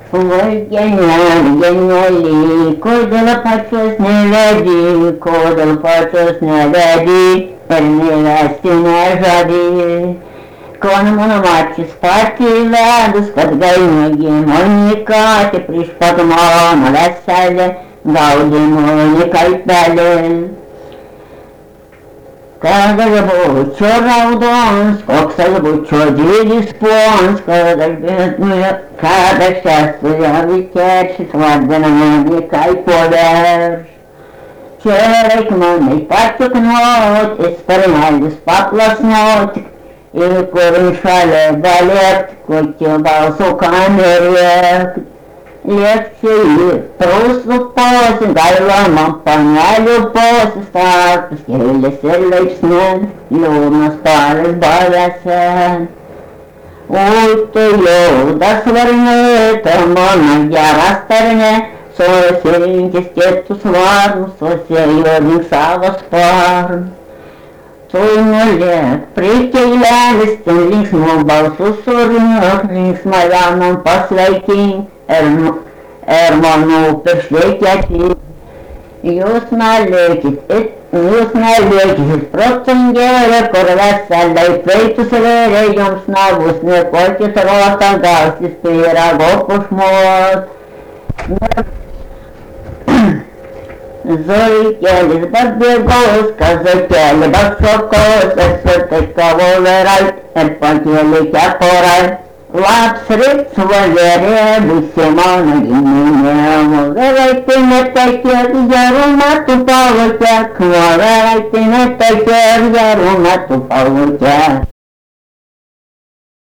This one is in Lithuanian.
Geniali, kodėl pačios nevedi, kodėl pačios nevedi, ir nevesti nežadi. Kona mano mačis pati vedus, kad gainogi Monika, te prieš pat mano veselė, gaudė Monika į pelę. Kad aš būčiau raudons, koks aš būčiau didis pons, kad aš esu javikečius, vadina Monika į poverš. Čia reik manai patiknot, sparnelis paplasnot, ir kur šalia galėt, kokio balso kamerėt. Lėkčiai prūsų posi, gaila man panelių posi, startas kėlės ir leipsnės, liūnas palis bavėse. Oi, tai liaudas varnėta, mano geras tarnė, susirinkis kietus varnus, susijodink savo sparnus. Tu nulėk prie keilelis, ten linksmų balsų surinkk, linksmą jaunam pasveikink, ir manau peršveikėti. Jūs nelėkit protingėlė, kur veseliai pleitus vėrė, jums nebus nekokit rotą, gausis pyrago pušmot. Zoikelis barbėgos, kazakėlė bakšokos, esu tai kavolerai ir pakėlė keporai. Lapsrit valerė, būsi mano giminė, vėlaitė netekėk, gerų metų palūkėk, vėlaitė netekėk, gerų metų palūkėk.